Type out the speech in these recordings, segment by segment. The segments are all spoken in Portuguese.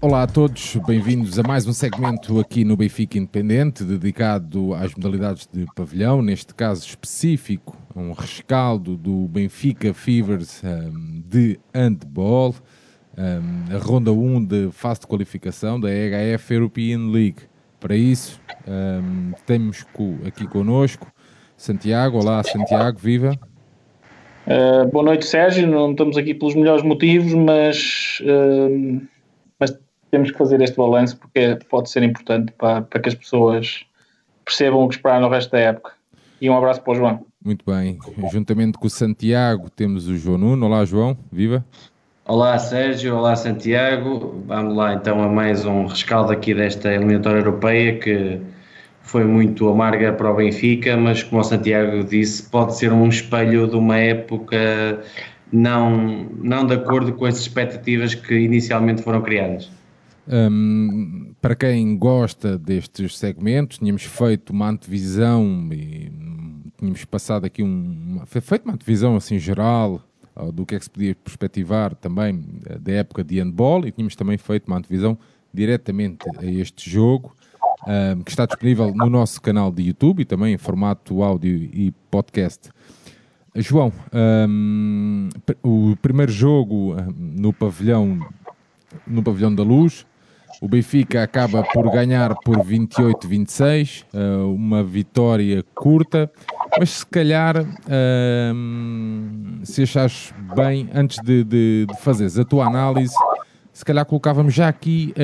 Olá a todos, bem-vindos a mais um segmento aqui no Benfica Independente, dedicado às modalidades de pavilhão, neste caso específico, um rescaldo do Benfica Fevers de handball, a ronda 1 de fase de qualificação da EHF European League. Para isso, temos aqui connosco Santiago. Olá Santiago, viva! Boa noite, Sérgio. Não estamos aqui pelos melhores motivos, mas temos que fazer este balanço porque pode ser importante para que as pessoas percebam o que esperar no resto da época. E um abraço para o João. Muito bem. Juntamente com o Santiago temos o João Nuno. Olá, João. Viva. Olá, Sérgio. Olá, Santiago. Vamos lá então a mais um rescaldo aqui desta eliminatória europeia que foi muito amarga para o Benfica, mas como o Santiago disse, pode ser um espelho de uma época não de acordo com as expectativas que inicialmente foram criadas. Para quem gosta destes segmentos, tínhamos feito uma antevisão e tínhamos passado aqui feito uma antevisão assim geral do que é que se podia perspectivar também da época de handball, e tínhamos também feito uma antevisão diretamente a este jogo, que está disponível no nosso canal de YouTube e também em formato áudio e podcast. João, o primeiro jogo no pavilhão da Luz, o Benfica acaba por ganhar por 28-26, uma vitória curta, mas se calhar, se achares bem, antes de fazeres a tua análise, se calhar colocávamos já aqui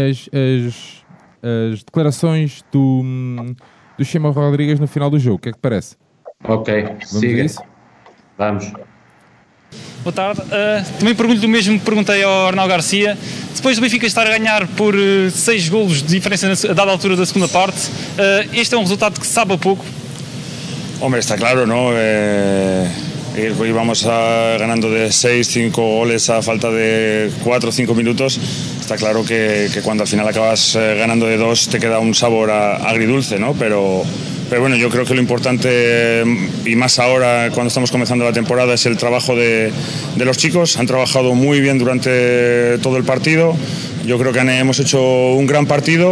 as declarações do Chema Rodrigues no final do jogo. O que é que parece? Ok, siga. Vamos. Boa tarde. Também pergunto-lhe o mesmo que perguntei ao Arnaldo Garcia. Depois do Benfica estar a ganhar por 6 golos de diferença a dada altura da segunda parte, este é um resultado que se sabe a pouco? Hombre, está claro, ¿no? Íbamos ganando de 6, 5 goles a falta de 4 o 5 minutos. Está claro que cuando al final acabas ganando de 2 te queda un sabor agridulce, ¿no? Pero bueno, yo creo que lo importante, y más ahora cuando estamos comenzando la temporada, es el trabajo de los chicos. Han trabajado muy bien durante todo el partido. Yo creo que hemos hecho un gran partido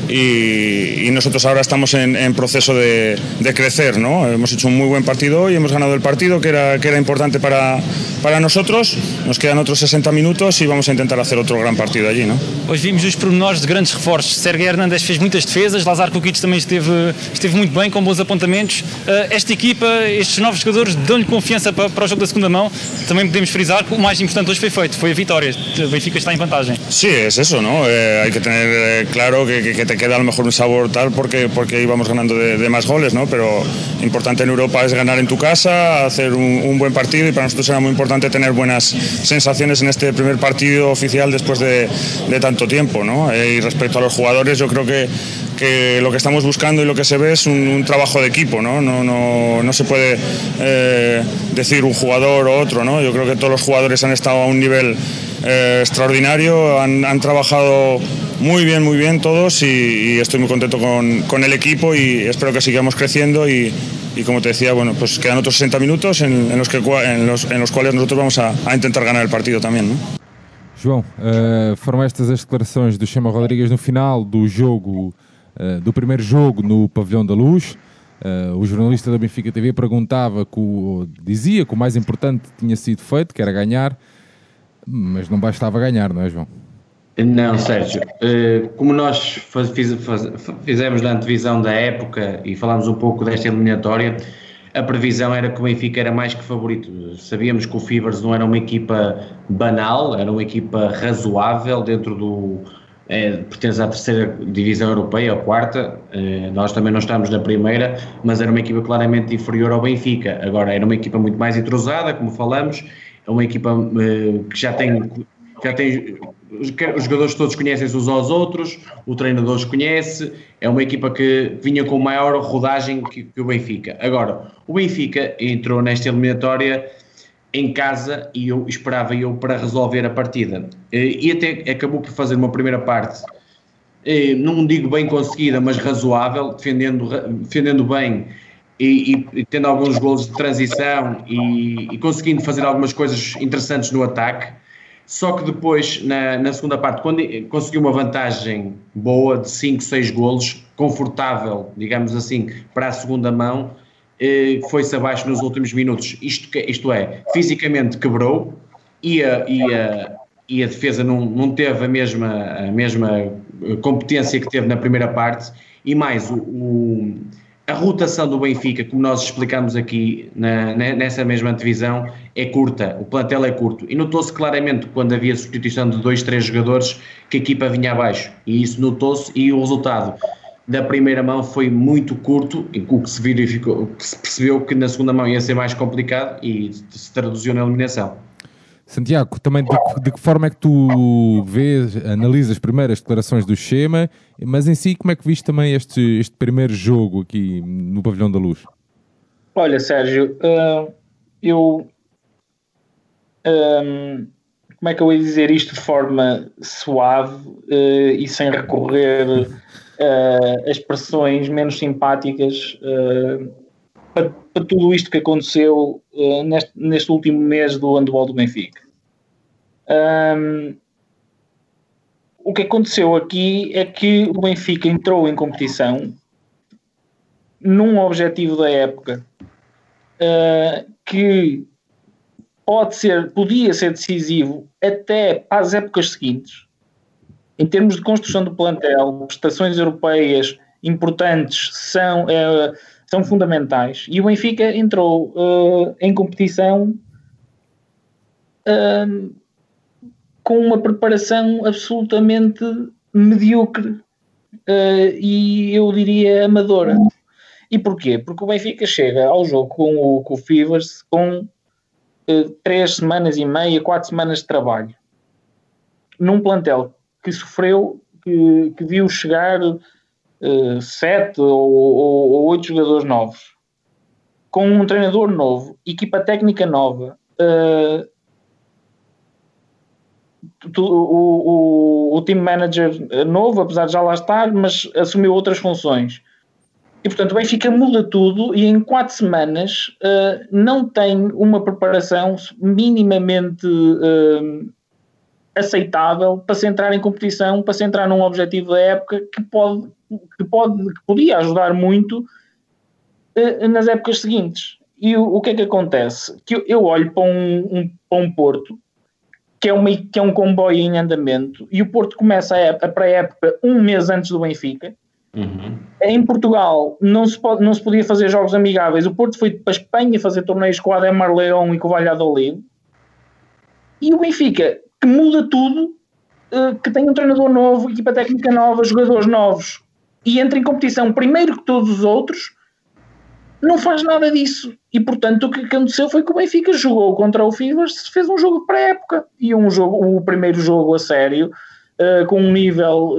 y nosotros ahora estamos en proceso de crecer, ¿no? Hemos hecho un muy buen partido y hemos ganado el partido que era importante para nosotros. Nos quedan otros 60 minutos y vamos a intentar hacer otro gran partido allí, ¿no? Hoje vimos os pormenores de grandes reforços. Sergei Hernandes fez muitas defesas, Lazar Kukic também esteve muito bem, com bons apontamentos. Esta equipa, estes novos jogadores dão-lhe confiança para o jogo da segunda mão. Também podemos frisar que o mais importante hoje foi feito, foi a vitória. O Benfica está em vantagem. Sí, es eso, ¿no? Hay que tener claro que te queda a lo mejor un sabor tal porque íbamos ganando de más goles, ¿no? Pero importante en Europa es ganar en tu casa, hacer un buen partido, y para nosotros era muy importante tener buenas sensaciones en este primer partido oficial después de tanto tiempo, ¿no? Y respecto a los jugadores, yo creo que lo que estamos buscando y lo que se ve es un trabajo de equipo, ¿no? No se puede decir un jugador o otro, ¿no? Yo creo que todos los jugadores han estado a un nivel extraordinario, han trabajado muy bien todos, y estoy muy contento con el equipo y espero que sigamos creciendo y como te decía, bueno, pues quedan otros 60 minutos en los cuales nosotros vamos a intentar ganar el partido también, ¿no? João, foram estas as declarações do Chema Rodrigues no final do jogo, do primeiro jogo no Pavilhão da Luz. O jornalista da Benfica TV dizia que o mais importante tinha sido feito, que era ganhar, mas não bastava ganhar, não é, João? Não, Sérgio. Como nós fizemos na antevisão da época e falámos um pouco desta eliminatória, a previsão era que o Benfica era mais que favorito. Sabíamos que o Fevers não era uma equipa banal, era uma equipa razoável dentro pertence à terceira divisão europeia, ou quarta. Nós também não estamos na primeira, mas era uma equipa claramente inferior ao Benfica. Agora, era uma equipa muito mais entrosada, como falamos, é uma equipa que já tem os jogadores todos conhecem-se uns aos outros, o treinador os conhece, é uma equipa que vinha com maior rodagem que o Benfica. Agora, o Benfica entrou nesta eliminatória em casa e eu esperava para resolver a partida. E até acabou por fazer uma primeira parte, não digo bem conseguida, mas razoável, defendendo bem e tendo alguns golos de transição e conseguindo fazer algumas coisas interessantes no ataque. Só que depois, na segunda parte, quando conseguiu uma vantagem boa de 5, 6 golos, confortável, digamos assim, para a segunda mão, foi-se abaixo nos últimos minutos. Isto é, fisicamente quebrou e a defesa não teve a mesma competência que teve na primeira parte, e mais a rotação do Benfica, como nós explicámos aqui nessa mesma divisão, é curta, o plantel é curto, e notou-se claramente quando havia substituição de 2, 3 jogadores que a equipa vinha abaixo, e isso notou-se, e o resultado da primeira mão foi muito curto, o que se verificou, que se percebeu que na segunda mão ia ser mais complicado e se traduziu na eliminação. Santiago, também de que forma é que tu vês, analisas primeiro as declarações do Chema, mas em si como é que viste também este primeiro jogo aqui no Pavilhão da Luz? Olha, Sérgio, eu como é que eu ia dizer isto de forma suave e sem recorrer a expressões menos simpáticas para tudo isto que aconteceu neste último mês do handball do Benfica. O que aconteceu aqui é que o Benfica entrou em competição num objetivo da época que podia ser decisivo até para as épocas seguintes, em termos de construção do plantel. Prestações europeias importantes são fundamentais, e o Benfica entrou em competição com uma preparação absolutamente medíocre e eu diria amadora. E porquê? Porque o Benfica chega ao jogo com o Fivers com 3 semanas e meia, 4 semanas de trabalho, num plantel que sofreu, que viu chegar 7 ou 8 jogadores novos, com um treinador novo, equipa técnica nova, o team manager novo, apesar de já lá estar, mas assumiu outras funções. E portanto o Benfica muda tudo e em 4 semanas não tem uma preparação minimamente aceitável para se entrar em competição, para se entrar num objetivo da época que podia ajudar muito nas épocas seguintes. E o que é que acontece? Que eu olho para um Porto que é um comboio em andamento, e o Porto começa a pré-época um mês antes do Benfica. Uhum. Em Portugal não se podia fazer jogos amigáveis. O Porto foi para a Espanha fazer torneios com o Ademar León e com o Valladolid. E o Benfica, que muda tudo, que tem um treinador novo, equipa técnica nova, jogadores novos, e entra em competição primeiro que todos os outros, não faz nada disso. E portanto o que aconteceu foi que o Benfica jogou contra o Fivers, fez um jogo pré-época, e o primeiro jogo a sério, com um nível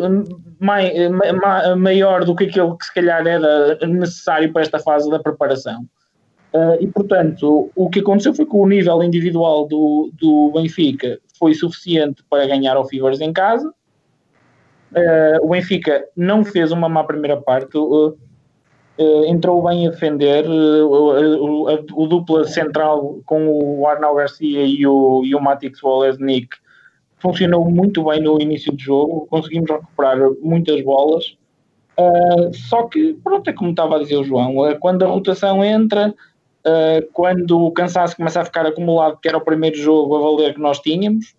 maior do que aquele que se calhar era necessário para esta fase da preparação. E portanto o que aconteceu foi que o nível individual do Benfica foi suficiente para ganhar ao Fivers em casa. O Benfica não fez uma má primeira parte, entrou bem a defender, o dupla central com o Arnau Garcia e o Matix Wolesnik funcionou muito bem no início do jogo, conseguimos recuperar muitas bolas, só que pronto, é como estava a dizer o João, quando a rotação entra, quando o cansaço começa a ficar acumulado, que era o primeiro jogo a valer que nós tínhamos,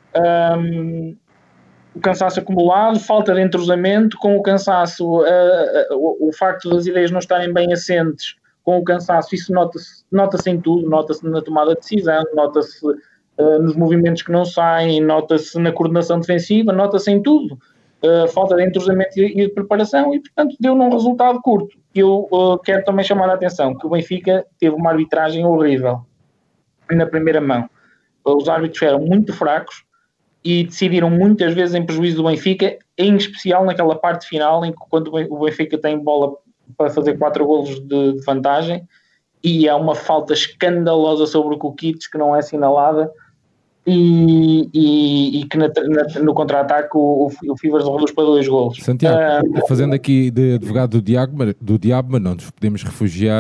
o cansaço acumulado, falta de entrosamento, com o cansaço, o facto das ideias não estarem bem assentes, com o cansaço, isso nota-se em tudo, nota-se na tomada de decisão, nota-se nos movimentos que não saem, nota-se na coordenação defensiva, nota-se em tudo. Falta de entrosamento e de preparação, e portanto deu num resultado curto. Eu quero também chamar a atenção que o Benfica teve uma arbitragem horrível na primeira mão. Os árbitros eram muito fracos e decidiram muitas vezes em prejuízo do Benfica, em especial naquela parte final, em que quando o Benfica tem bola para fazer 4 golos de vantagem, e há uma falta escandalosa sobre o Kukic que não é assinalada, e que no contra-ataque o Fivers reduz para 2 golos. Santiago, fazendo aqui de advogado do diabo, mas não nos podemos refugiar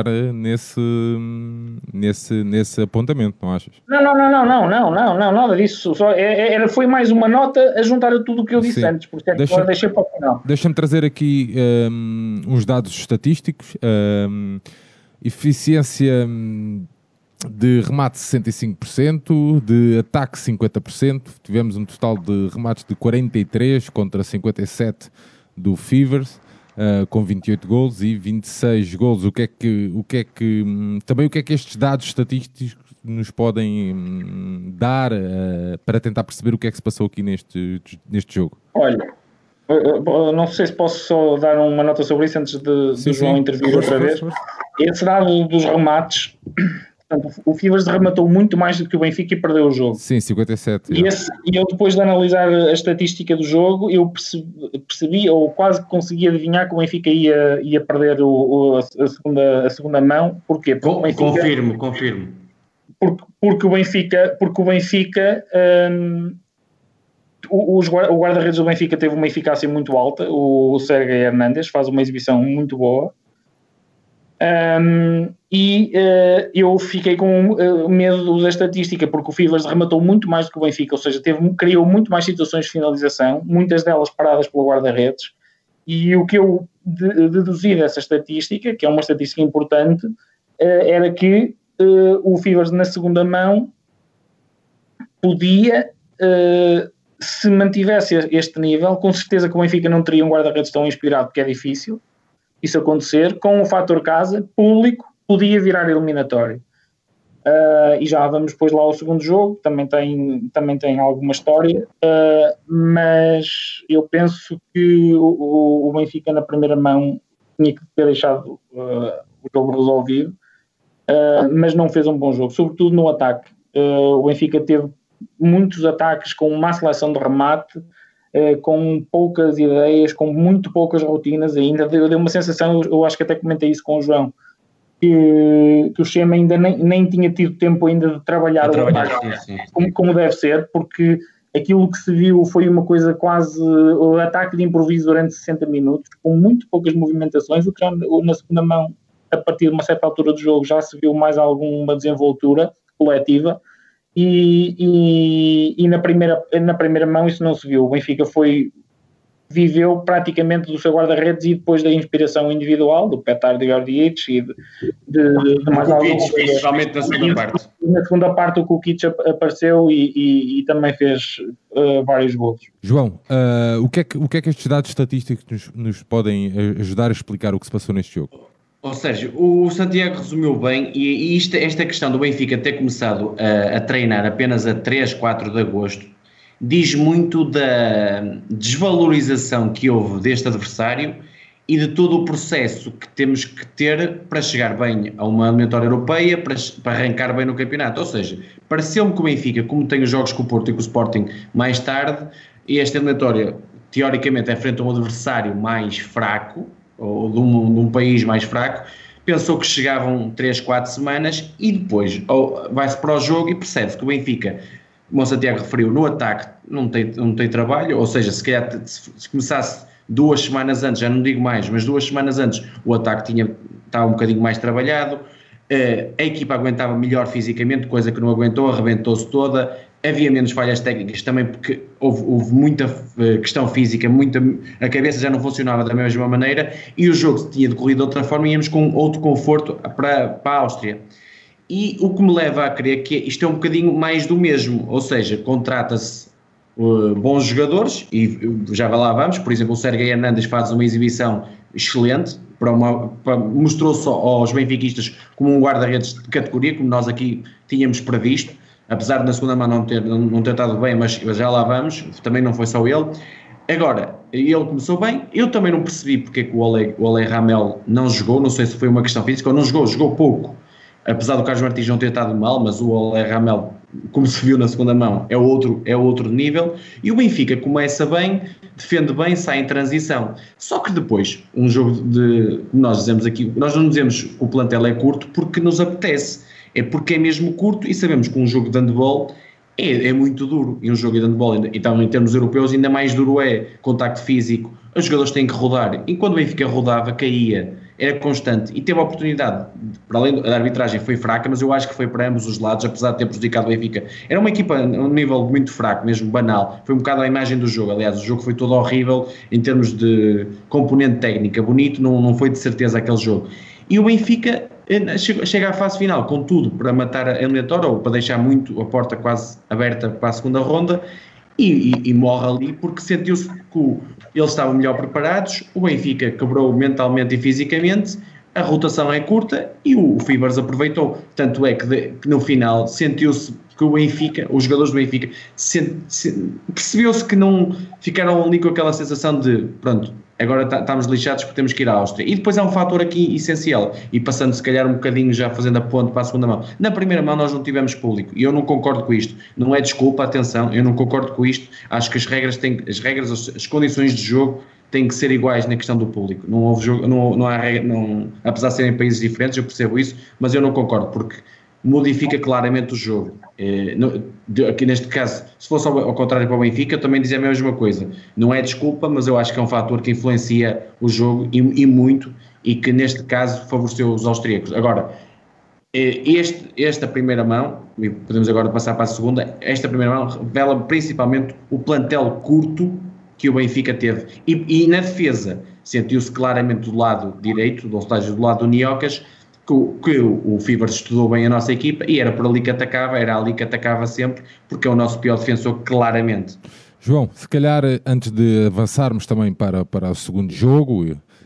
nesse apontamento, não achas? Não, nada disso. Foi mais uma nota a juntar a tudo o que eu disse antes, porque agora deixei para o final. Deixa-me trazer aqui uns dados estatísticos. Eficiência de remate 65%, de ataque 50%, tivemos um total de remates de 43 contra 57 do Fivers, com 28 golos e 26 golos. O que é que estes dados estatísticos nos podem dar para tentar perceber o que é que se passou aqui neste jogo? Olha, não sei se posso só dar uma nota sobre isso antes de João intervir outra vez. Esse dado dos remates, portanto, o Fivers rematou muito mais do que o Benfica e perdeu o jogo. Sim, 57. E eu, depois de analisar a estatística do jogo, eu percebi ou quase consegui adivinhar que o Benfica ia perder a segunda mão. Porquê? Porque confirmo. Porque o Benfica o guarda-redes do Benfica teve uma eficácia muito alta. O Sérgio Hernández faz uma exibição muito boa. Eu fiquei com medo da estatística, porque o Fivers rematou muito mais do que o Benfica, ou seja, criou muito mais situações de finalização, muitas delas paradas pelo guarda-redes, e o que eu deduzi dessa estatística, que é uma estatística importante, era que o Fivers na segunda mão podia, se mantivesse este nível, com certeza que o Benfica não teria um guarda-redes tão inspirado, porque é difícil isso acontecer. Com o fator casa, público, podia virar eliminatório. E já vamos depois lá ao segundo jogo, também tem alguma história, mas eu penso que o Benfica na primeira mão tinha que ter deixado o jogo resolvido, mas não fez um bom jogo, sobretudo no ataque. O Benfica teve muitos ataques com uma seleção de remate, com poucas ideias, com muito poucas rotinas ainda. Deu uma sensação, eu acho que até comentei isso com o João, que o Chema ainda nem tinha tido tempo ainda de trabalhar o ataque como deve ser, porque aquilo que se viu foi uma coisa quase o ataque de improviso durante 60 minutos, com muito poucas movimentações, o que já na segunda mão, a partir de uma certa altura do jogo, já se viu mais alguma desenvoltura coletiva. E na primeira mão isso não se viu. O Benfica viveu praticamente do seu guarda-redes e depois da inspiração individual do Petar de Gordic e de mais alguns, principalmente na segunda parte. Na segunda parte o Kukic apareceu e também fez vários gols. João, o que é que estes dados estatísticos nos podem ajudar a explicar o que se passou neste jogo? Sérgio, o Santiago resumiu bem, e esta questão do Benfica ter começado a treinar apenas a 3, 4 de agosto diz muito da desvalorização que houve deste adversário e de todo o processo que temos que ter para chegar bem a uma eliminatória europeia, para arrancar bem no campeonato. Ou seja, pareceu-me que o Benfica, como tem os jogos com o Porto e com o Sporting mais tarde, e esta eliminatória teoricamente é frente a um adversário mais fraco, ou de um país mais fraco, pensou que chegavam 3, 4 semanas e depois vai-se para o jogo e percebe-se que o Benfica, como o Santiago referiu, no ataque não tem trabalho, ou seja, se calhar se começasse 2 semanas antes, já não digo mais, mas 2 semanas antes o ataque estava um bocadinho mais trabalhado, a equipa aguentava melhor fisicamente, coisa que não aguentou, arrebentou-se toda. Havia menos falhas técnicas também porque houve muita questão física, a cabeça já não funcionava da mesma maneira e o jogo tinha decorrido de outra forma e íamos com outro conforto para a Áustria. E o que me leva a crer que isto é um bocadinho mais do mesmo, ou seja, contrata-se bons jogadores e já lá vamos, por exemplo o Sérgio Hernández faz uma exibição excelente, mostrou-se aos benfiquistas como um guarda-redes de categoria, como nós aqui tínhamos previsto. Apesar de na segunda mão não ter estado bem, mas já lá vamos, também não foi só ele. Agora, ele começou bem, eu também não percebi porque é que o Ole Ramel não jogou, não sei se foi uma questão física ou não jogou pouco, apesar do Carlos Martins não ter estado mal, mas o Ole Ramel, como se viu na segunda mão, é outro nível, e o Benfica começa bem, defende bem, sai em transição. Só que depois, um jogo como nós dizemos aqui, nós não dizemos que o plantel é curto porque nos apetece, é porque é mesmo curto e sabemos que um jogo de handball é muito duro. E um jogo de handball, então em termos europeus, ainda mais duro é contacto físico. Os jogadores têm que rodar. E quando o Benfica rodava, caía. Era constante. E teve a oportunidade, para além da arbitragem foi fraca, mas eu acho que foi para ambos os lados, apesar de ter prejudicado o Benfica. Era uma equipa a um nível muito fraco, mesmo banal. Foi um bocado a imagem do jogo. Aliás, o jogo foi todo horrível em termos de componente técnica. Bonito, não foi de certeza aquele jogo. E o Benfica chega à fase final com tudo para matar a eliminatória ou para deixar muito a porta quase aberta para a segunda ronda e morre ali porque sentiu-se que eles estavam melhor preparados, o Benfica quebrou mentalmente e fisicamente, a rotação é curta e o Fibers aproveitou. Tanto é que no final sentiu-se que o Benfica, os jogadores do Benfica, percebeu-se que não ficaram ali com aquela sensação de pronto, agora estamos lixados porque temos que ir à Áustria. E depois há um fator aqui essencial, e passando se calhar um bocadinho já fazendo a ponte para a segunda mão. Na primeira mão nós não tivemos público, e eu não concordo com isto. Não é desculpa, atenção, eu não concordo com isto. Acho que as condições de jogo têm que ser iguais na questão do público. Não houve jogo, não há regra, apesar de serem países diferentes, eu percebo isso, mas eu não concordo, porque modifica claramente o jogo. Aqui neste caso, se fosse ao contrário para o Benfica, eu também dizia a mesma coisa. Não é desculpa, mas eu acho que é um fator que influencia o jogo e muito, e que neste caso favoreceu os austríacos. Agora, esta primeira mão, e podemos agora passar para a segunda, esta primeira mão revela principalmente o plantel curto que o Benfica teve. E na defesa, sentiu-se claramente do lado direito, ou seja, do lado do Niocas, que o Fibers estudou bem a nossa equipa e era por ali que atacava, era ali que atacava sempre, porque é o nosso pior defensor, claramente. João, se calhar antes de avançarmos também para o segundo jogo,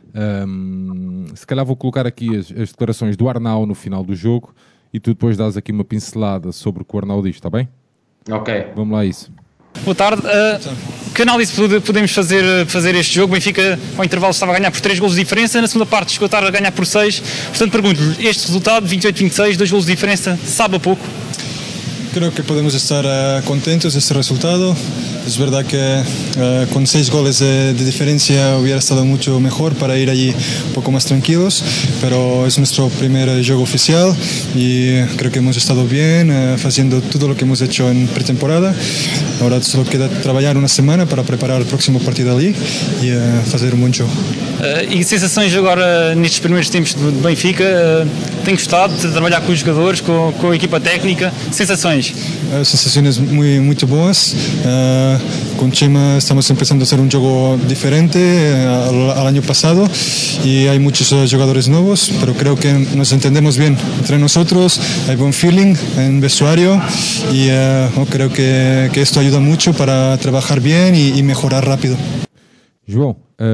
se calhar vou colocar aqui as declarações do Arnau no final do jogo e tu depois dás aqui uma pincelada sobre o que o Arnau diz, está bem? Ok. Vamos lá a isso. Boa tarde. Que análise podemos fazer este jogo? O Benfica, ao intervalo, estava a ganhar por 3 golos de diferença. Na segunda parte, chegou a estar a ganhar por 6. Portanto, pergunto-lhe, este resultado, 28-26, 2 golos de diferença, sabe a pouco? Creo que podemos estar contentos de este resultado. Es verdad que con 6 goles de diferencia hubiera estado mucho mejor para ir allí un poco más tranquilos, pero es nuestro primer juego oficial y creo que hemos estado bien haciendo todo lo que hemos hecho en pretemporada. Ahora solo queda trabalhar uma semana para preparar o próximo partido ali e fazer um bom jogo. E sensações agora nestes primeiros tempos do Benfica? Tem gostado de trabalhar com os jogadores, com a equipa técnica? Sensações? Sensaciones muy boas. Con Chema estamos empezando a hacer un juego diferente al año pasado y hay muchos jugadores nuevos, pero creo que nos entendemos bien entre nosotros, hay buen feeling en vestuario y creo que esto ayuda mucho para trabajar bien y mejorar rápido. João,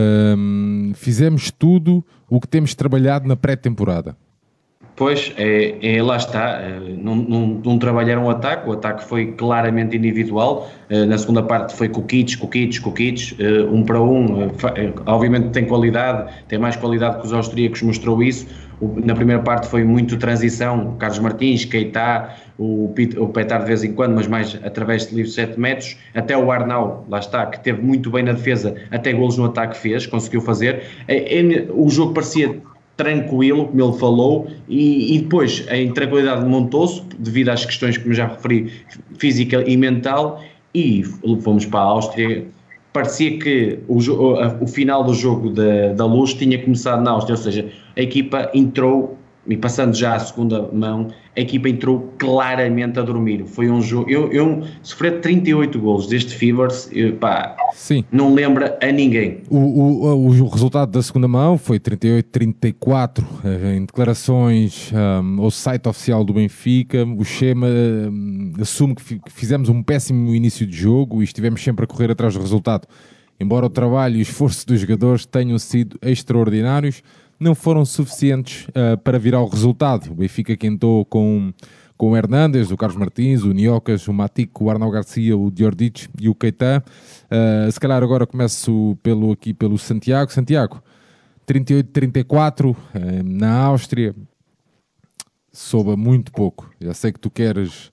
fizemos tudo o que temos trabalhado na pré-temporada. Pois, lá está, não trabalharam o ataque foi claramente individual, na segunda parte foi Kukic, para um, obviamente tem qualidade, tem mais qualidade que os austríacos, mostrou isso. Na primeira parte foi muito transição, Carlos Martins, Keita, o Petar de vez em quando, mas mais através de livros de 7 metros, até o Arnau, lá está, que teve muito bem na defesa, até golos no ataque conseguiu fazer. O jogo parecia tranquilo, como ele falou, e depois a intranquilidade montou-se devido às questões, como já referi, física e mental, e fomos para a Áustria. Parecia que o final do jogo da Luz tinha começado na Áustria, ou seja, a equipa entrou, e passando já à segunda mão, a equipa entrou claramente a dormir. Foi um jogo, eu sofri 38 golos deste Fibers, sim, não lembra a ninguém. O resultado da segunda mão foi 38-34, em declarações ao site oficial do Benfica. O Chema assume que fizemos um péssimo início de jogo e estivemos sempre a correr atrás do resultado. Embora o trabalho e o esforço dos jogadores tenham sido extraordinários, não foram suficientes para virar o resultado. O Benfica quentou com o Hernández, o Carlos Martins, o Niocas, o Matico, o Arnau Garcia, o Diordic e o Keita. Se calhar agora começo pelo Santiago. Santiago, 38-34 na Áustria, soube muito pouco. Já sei que tu queres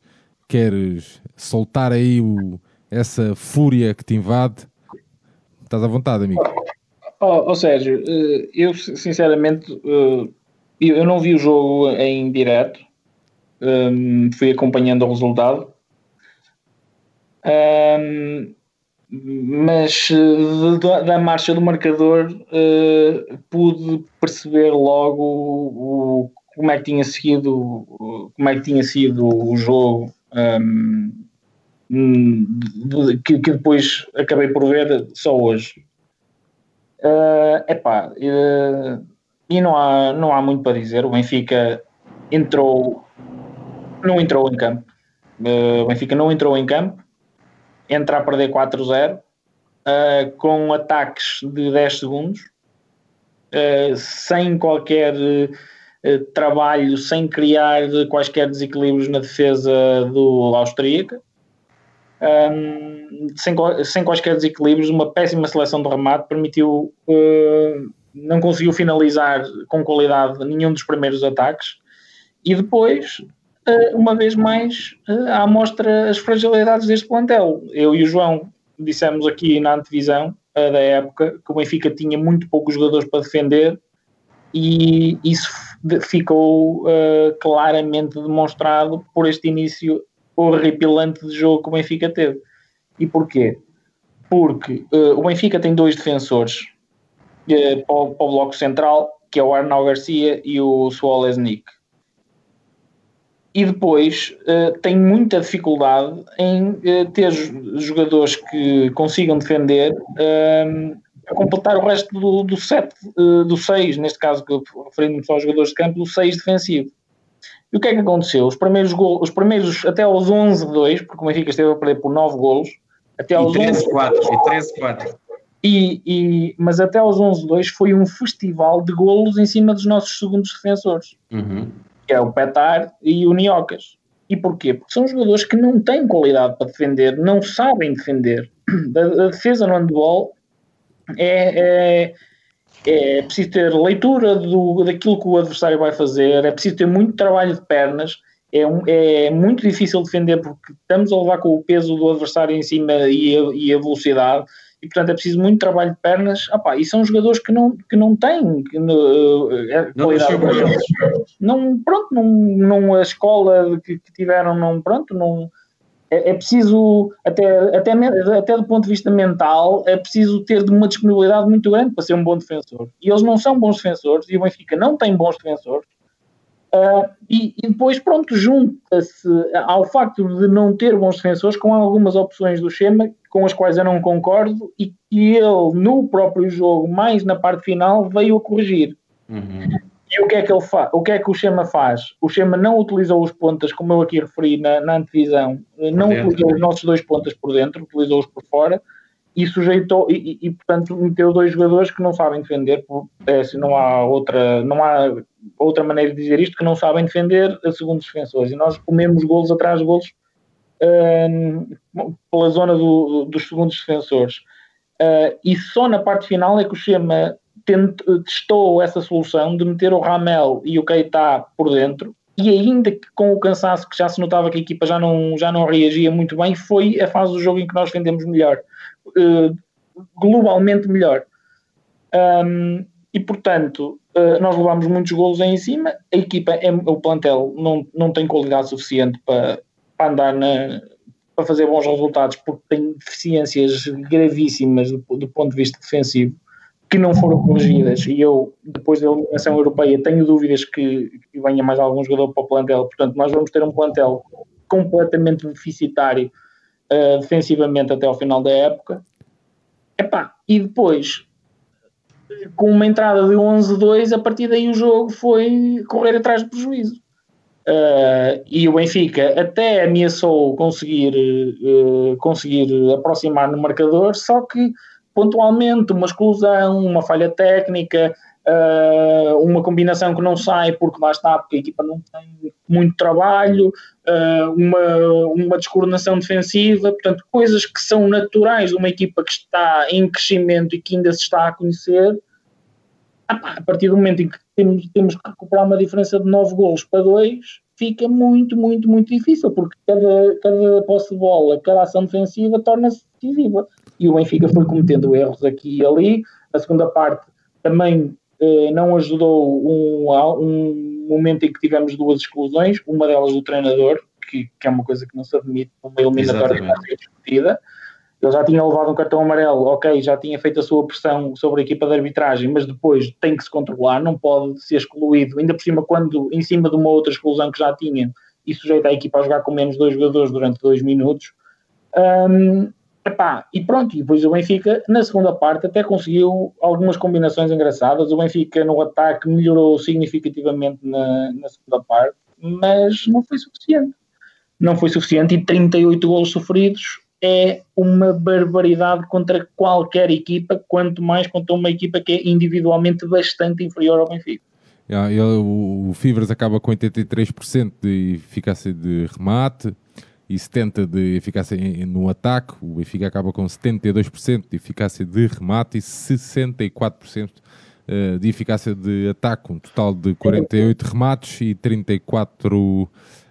soltar aí essa fúria que te invade. Estás à vontade, amigo. Sérgio, eu sinceramente eu não vi o jogo em direto, fui acompanhando o resultado. Mas da marcha do marcador pude perceber logo como é que tinha sido o jogo, que depois acabei por ver só hoje. E não há muito para dizer. O Benfica não entrou em campo. O Benfica não entrou em campo, entra a perder 4-0, com ataques de 10 segundos, sem qualquer trabalho, sem criar quaisquer desequilíbrios na defesa do austríaco, sem quaisquer desequilíbrios. Uma péssima seleção de remate permitiu, não conseguiu finalizar com qualidade nenhum dos primeiros ataques, e depois, uma vez mais, mostra as fragilidades deste plantel. Eu e o João dissemos aqui na antevisão da época que o Benfica tinha muito poucos jogadores para defender, e isso ficou claramente demonstrado por este início horripilante de jogo que o Benfica teve. E porquê? Porque o Benfica tem 2 defensores para o bloco central, que é o Arnau Garcia e o Suolesnik. E depois tem muita dificuldade em ter jogadores que consigam defender a completar o resto do 7, do 6, neste caso, referindo-me só aos jogadores de campo, do 6 defensivo. E o que é que aconteceu? Os primeiros até aos 11-2, porque o Benfica esteve a perder por 9 golos, até aos 13-4. Mas até aos 11-2 foi um festival de golos em cima dos nossos segundos defensores. Que é o Petar e o Niocas. E porquê? Porque são jogadores que não têm qualidade para defender, não sabem defender. A defesa no handball é preciso ter leitura daquilo que o adversário vai fazer, é preciso ter muito trabalho de pernas, é muito difícil defender porque estamos a levar com o peso do adversário em cima e a velocidade, e portanto é preciso muito trabalho de pernas. E são jogadores que não têm qualidade para eles. A escola que tiveram, é preciso, até do ponto de vista mental, é preciso ter uma disponibilidade muito grande para ser um bom defensor. E eles não são bons defensores, e o Benfica não tem bons defensores. E depois, junta-se ao facto de não ter bons defensores com algumas opções do Chema com as quais eu não concordo, e que ele, no próprio jogo, mais na parte final, veio a corrigir. E o que é que ele faz? O que é que o Chema faz? O Chema não utilizou os pontas, como eu aqui referi na antevisão, não utilizou os nossos 2 pontas por dentro, utilizou-os por fora, e sujeitou, e portanto meteu 2 jogadores que não sabem defender. Não há outra maneira de dizer isto, que não sabem defender a segundos defensores, e nós comemos golos atrás de golos pela zona dos segundos defensores, e só na parte final é que o Chema testou essa solução de meter o Ramel e o Keita por dentro, e ainda que com o cansaço, que já se notava que a equipa já não reagia muito bem, foi a fase do jogo em que nós defendemos melhor, globalmente melhor, e portanto nós levámos muitos golos em cima. A equipa, o plantel não tem qualidade suficiente para andar para fazer bons resultados, porque tem deficiências gravíssimas do ponto de vista defensivo, que não foram corrigidas, e eu, depois da eliminação europeia, tenho dúvidas que venha mais algum jogador para o plantel. Portanto, nós vamos ter um plantel completamente deficitário defensivamente até ao final da época. E depois, com uma entrada de 11-2, a partir daí o jogo foi correr atrás do prejuízo. E o Benfica até ameaçou conseguir aproximar no marcador, só que pontualmente uma exclusão, uma falha técnica, uma combinação que não sai porque lá está, porque a equipa não tem muito trabalho, uma descoordenação defensiva, portanto coisas que são naturais de uma equipa que está em crescimento e que ainda se está a conhecer. A partir do momento em que temos que recuperar uma diferença de 9 golos para 2, fica muito, muito, muito difícil, porque cada posse de bola, cada ação defensiva torna-se decisiva. E o Benfica foi cometendo erros aqui e ali. A segunda parte também não ajudou um momento em que tivemos 2 exclusões, uma delas do treinador, que é uma coisa que não se admite numa eliminatória que está a ser discutida. Ele já tinha levado um cartão amarelo, ok, já tinha feito a sua pressão sobre a equipa de arbitragem, mas depois tem que se controlar, não pode ser excluído, ainda por cima quando em cima de uma outra exclusão que já tinha e sujeita a equipa a jogar com menos 2 jogadores durante 2 minutos. E pronto, e depois o Benfica na segunda parte até conseguiu algumas combinações engraçadas. O Benfica no ataque melhorou significativamente na segunda parte, mas não foi suficiente e 38 golos sofridos é uma barbaridade contra qualquer equipa, quanto mais contra uma equipa que é individualmente bastante inferior ao Benfica. O Fivers acaba com 83% de eficácia de remate e 70% de eficácia no ataque. O Benfica acaba com 72% de eficácia de remate e 64% de eficácia de ataque. Um total de 48 remates e 34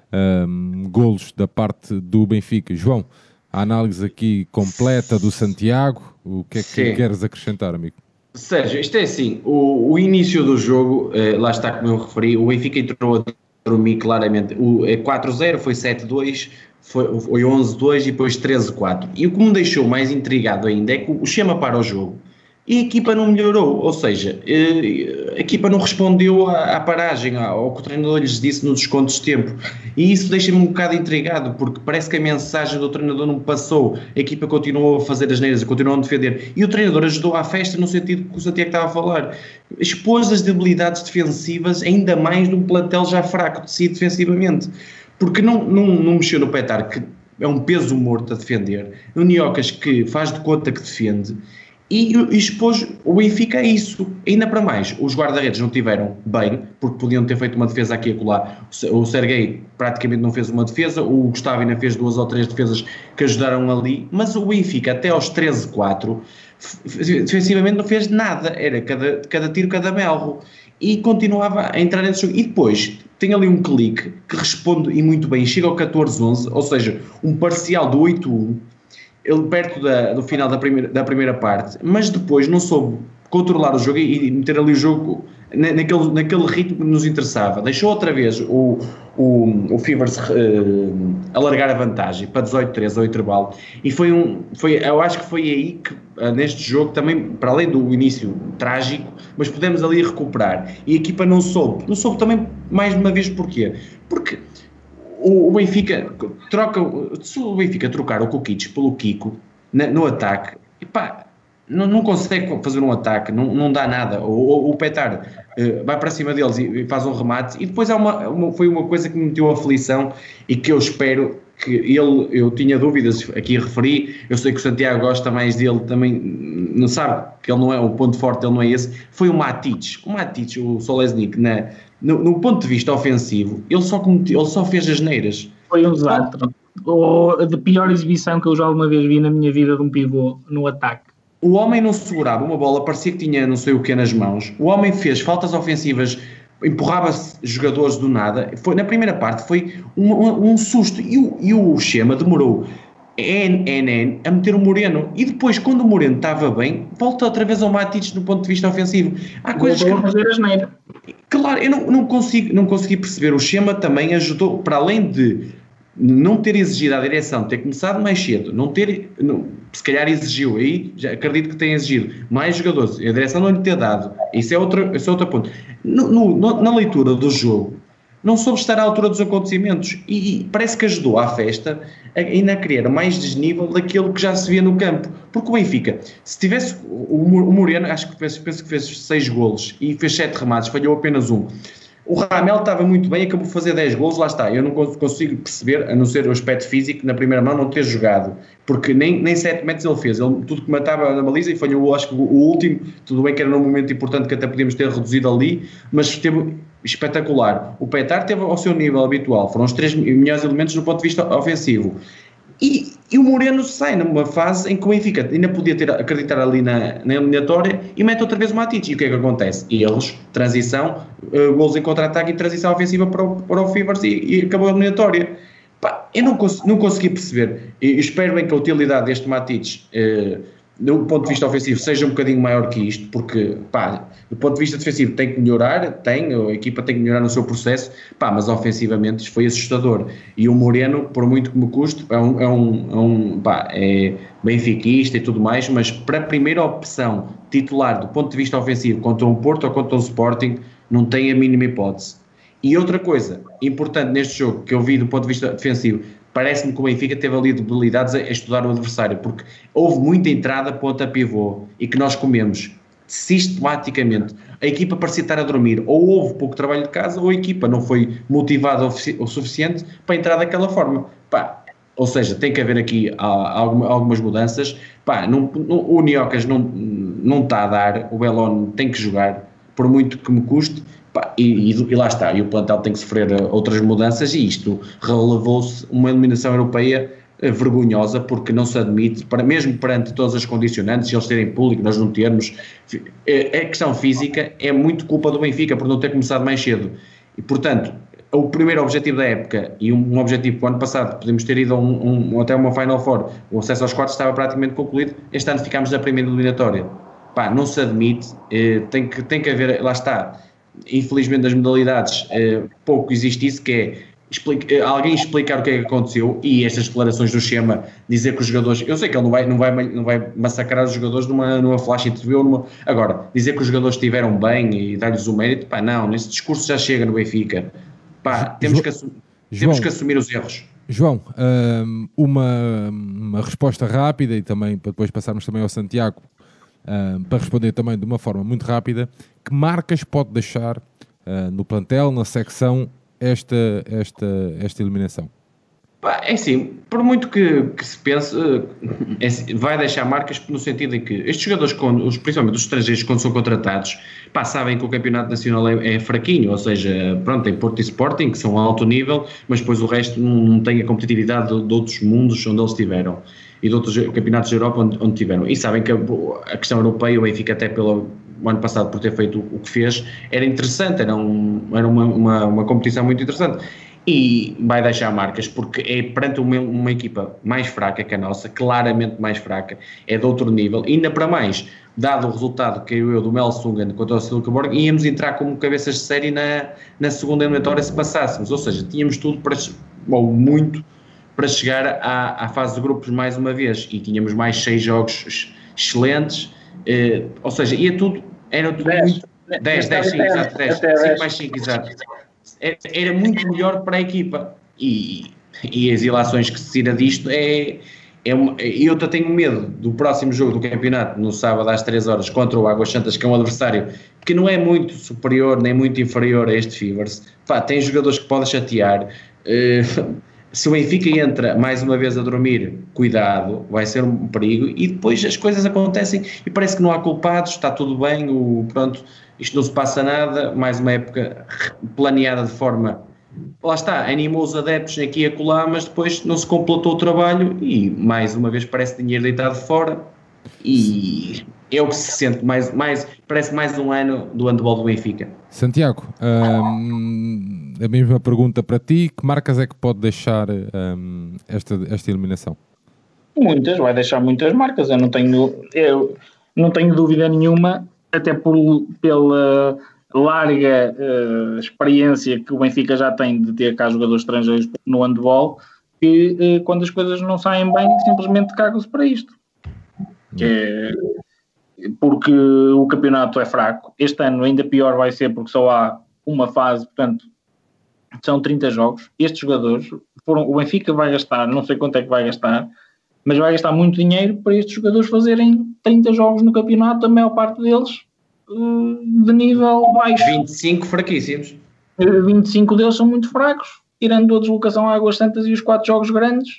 golos da parte do Benfica. João, a análise aqui completa do Santiago, o que é que queres acrescentar, amigo? Sérgio, isto é assim, o início do jogo, lá está como eu referi, o Benfica entrou a dormir claramente, o 4-0, foi 7-2, foi 11-2 e depois 13-4. E o que me deixou mais intrigado ainda é que o Chema para o jogo e a equipa não melhorou, ou seja, a equipa não respondeu à paragem, ao que o treinador lhes disse no desconto de tempo, e isso deixa-me um bocado intrigado, porque parece que a mensagem do treinador não passou, a equipa continuou a fazer as neiras, continuou a defender, e o treinador ajudou à festa no sentido que o Santiago estava a falar, expôs as debilidades defensivas ainda mais de um plantel já fraco de si defensivamente, porque não mexeu no Petar, que é um peso morto a defender, no Niocas, que faz de conta que defende, e expôs o Benfica a isso. Ainda para mais, os guarda-redes não tiveram bem, porque podiam ter feito uma defesa aqui e acolá. O Serguei praticamente não fez uma defesa, o Gustavo ainda fez 2 ou 3 defesas que ajudaram ali, mas o Benfica até aos 13-4 defensivamente não fez nada, era cada tiro, cada melro, e continuava a entrar nesse jogo. E depois tem ali um clique que responde e muito bem, chega ao 14-11, ou seja, um parcial do 8-1, ele perto do final da primeira parte, mas depois não soube controlar o jogo e meter ali o jogo naquele ritmo que nos interessava. Deixou outra vez o Fivers alargar a vantagem para 18-13 ao intervalo, e eu acho que foi aí que neste jogo também, para além do início trágico, mas pudemos ali recuperar, e a equipa não soube também mais de uma vez. Porquê? Porque o Benfica se o Benfica trocar o Kukic pelo Kiko no ataque, não consegue fazer um ataque, não dá nada. O Petar vai para cima deles e faz um remate, e depois foi uma coisa que me meteu aflição e que eu espero que eu tinha dúvidas, aqui referi, eu sei que o Santiago gosta mais dele, também não sabe que ele não é, o ponto forte dele não é esse, foi o Matic, o Solesnik, no ponto de vista ofensivo, ele só fez as neiras. Foi um desastre. A pior exibição que eu já alguma vez vi na minha vida de um pivô no ataque. O homem não segurava uma bola, parecia que tinha não sei o que nas mãos. O homem fez faltas ofensivas, empurrava-se jogadores do nada. Na primeira parte foi um susto. E o Chema demorou a meter o Moreno. E depois, quando o Moreno estava bem, volta outra vez ao Matic do ponto de vista ofensivo. Há coisas que fazer asneira. Claro, eu não consegui perceber. O Chema também ajudou, para além de não ter exigido à direção, ter começado mais cedo, se calhar exigiu, aí já acredito que tenha exigido mais jogadores, a direção não lhe ter dado, esse é outro ponto. Na leitura do jogo, não soube estar à altura dos acontecimentos e parece que ajudou à festa ainda a criar mais desnível daquilo que já se via no campo, porque o Benfica, se tivesse o Moreno, penso que fez 6 golos e fez 7 remates, falhou apenas 1. O Ramel estava muito bem, acabou de fazer 10 golos, lá está, eu não consigo perceber, a não ser o aspecto físico, na primeira mão não ter jogado, porque nem 7 metros ele fez, tudo que matava na baliza e falhou, acho que o último, tudo bem que era num momento importante que até podíamos ter reduzido ali, mas esteve espetacular. O Petar esteve ao seu nível habitual, foram os 3 melhores elementos do ponto de vista ofensivo. E o Moreno sai numa fase em que o Benfica ainda podia acreditar ali na eliminatória e mete outra vez o Matic. E o que é que acontece? Eles, transição, golos em contra-ataque e transição ofensiva para o Fivers e acabou a eliminatória. Eu não consegui perceber. Eu espero bem que a utilidade deste Matic do ponto de vista ofensivo, seja um bocadinho maior que isto, porque, pá, do ponto de vista defensivo tem que melhorar, a equipa tem que melhorar no seu processo, pá, mas ofensivamente isto foi assustador. E o Moreno, por muito que me custe, é benfiquista e tudo mais, mas para a primeira opção titular do ponto de vista ofensivo contra um Porto ou contra um Sporting, não tem a mínima hipótese. E outra coisa importante neste jogo que eu vi do ponto de vista defensivo, parece-me que o Benfica teve ali debilidades a estudar o adversário, porque houve muita entrada ponta-pivô e que nós comemos sistematicamente. A equipa parecia estar a dormir, ou houve pouco trabalho de casa, ou a equipa não foi motivada o suficiente para entrar daquela forma. Pá, ou seja, tem que haver aqui algumas mudanças. Pá, o Niocas não está a dar, o Belon tem que jogar, por muito que me custe. Pá, e lá está, e o plantel tem que sofrer outras mudanças, e isto relevou-se uma eliminação europeia vergonhosa, porque não se admite, mesmo perante todas as condicionantes, eles terem público, nós não termos. A questão física é muito culpa do Benfica por não ter começado mais cedo, e portanto o primeiro objetivo da época, e um objetivo que o ano passado podemos ter ido até uma Final Four, o acesso aos quartos estava praticamente concluído, este ano ficámos na primeira eliminatória. Pá, não se admite, tem que haver, lá está. Infelizmente das modalidades pouco existe isso, que é alguém explicar o que é que aconteceu, e estas declarações do Chema, dizer que os jogadores, eu sei que ele não vai massacrar os jogadores numa flash interview, agora, dizer que os jogadores estiveram bem e dar-lhes o mérito, pá, não, nesse discurso já chega no Benfica, pá, temos que assumir os erros. João, uma resposta rápida, e também para depois passarmos também ao Santiago, para responder também de uma forma muito rápida, que marcas pode deixar no plantel, na secção, esta eliminação? É assim, por muito que se pense, vai deixar marcas no sentido em que estes jogadores, principalmente os estrangeiros, quando são contratados, sabem que o campeonato nacional é fraquinho, ou seja, pronto, tem Porto e Sporting, que são a alto nível, mas depois o resto não tem a competitividade de outros mundos onde eles estiveram, e de outros campeonatos da Europa onde tiveram, e sabem que a questão europeia, o Benfica até pelo ano passado por ter feito o que fez, era interessante, era uma competição muito interessante, e vai deixar marcas, porque é perante uma equipa mais fraca que a nossa, claramente mais fraca, é de outro nível, e ainda para mais, dado o resultado que eu do Melsungen contra o Silkeborg, íamos entrar como cabeças de série na segunda eliminatória se passássemos, ou seja, tínhamos tudo muito para chegar à fase de grupos mais uma vez, e tínhamos mais 6 jogos excelentes, ou seja, era tudo 10, muito 10, 5 mais 5, exato. Era muito melhor para a equipa, e as ilações que se tira disto eu tenho medo do próximo jogo do campeonato, no sábado às 3 horas, contra o Águas Santas, que é um adversário que não é muito superior nem muito inferior a este Fivers. Tem jogadores que podem chatear. Se o Benfica entra mais uma vez a dormir, cuidado, vai ser um perigo, e depois as coisas acontecem e parece que não há culpados, está tudo bem, pronto, isto não se passa nada, mais uma época planeada de forma, lá está, animou os adeptos aqui e acolá, mas depois não se completou o trabalho e mais uma vez parece dinheiro deitado fora, e é o que se sente, parece mais um ano do handball do Benfica. Santiago, a mesma pergunta para ti, que marcas é que pode deixar esta eliminação? Muitas, vai deixar muitas marcas, eu não tenho dúvida nenhuma, até pela larga experiência que o Benfica já tem de ter cá jogadores estrangeiros no handball, que quando as coisas não saem bem, simplesmente cagam-se para isto. Porque o campeonato é fraco. Este ano ainda pior vai ser, porque só há uma fase, portanto são 30 jogos. Estes jogadores, o Benfica vai gastar, não sei quanto é que vai gastar, mas vai gastar muito dinheiro para estes jogadores fazerem 30 jogos no campeonato, a maior parte deles de nível baixo. 25 fraquíssimos. 25 deles são muito fracos, tirando a deslocação a Águas Santas e os 4 jogos grandes.